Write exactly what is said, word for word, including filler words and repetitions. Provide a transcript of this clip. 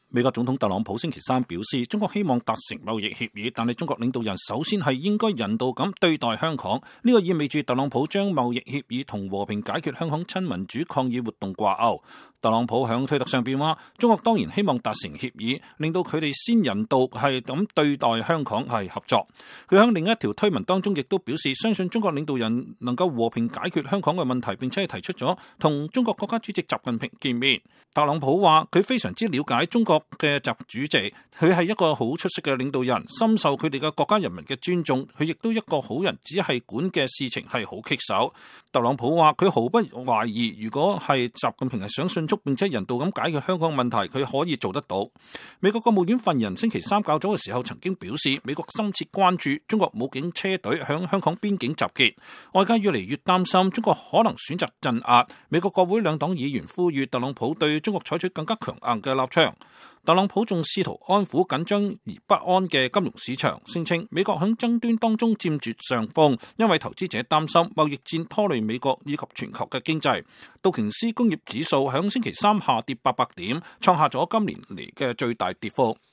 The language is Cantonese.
美國總統特朗普星期三表示，中國希望達成貿易協議，但係中國領導人首先係應該人道咁對待香港。呢個意味住特朗普將貿易協議同和平解決香港親民主抗議活動掛鈎。特朗普響推特上邊話，中國當然希望達成協議，令到佢哋先人道係咁對待香港係合作。佢響另一條推文當中亦都表示，相信中國領導人能夠和平解決香港嘅問題，並且係提出咗同中國國家主席習近平見面。特朗普話佢非常之了解中國嘅習主席，佢係一個好出色嘅領導人，深受佢哋嘅國家人民嘅尊重。佢亦都一個好人，只係管嘅事情係好棘手。特朗普話佢毫不懷疑，如果係習近平係想迅速並且人道咁解決香港問題，佢可以做得到。美國國務院發言人星期三較早嘅時候曾經表示，美國深切關注中國武警車隊響香港邊境集結，外界越嚟越擔心中國可能選擇鎮壓。美國國會兩黨議員呼籲特朗普對中國採取更加強硬嘅立場。特朗普仲試圖安撫緊張而不安嘅金融市場，聲稱美國喺爭端當中佔絕上風，因為投資者擔心貿易戰拖累美國以及全球嘅經濟。道瓊斯工業指數喺星期三下跌八百點，創下咗今年嚟嘅最大跌幅。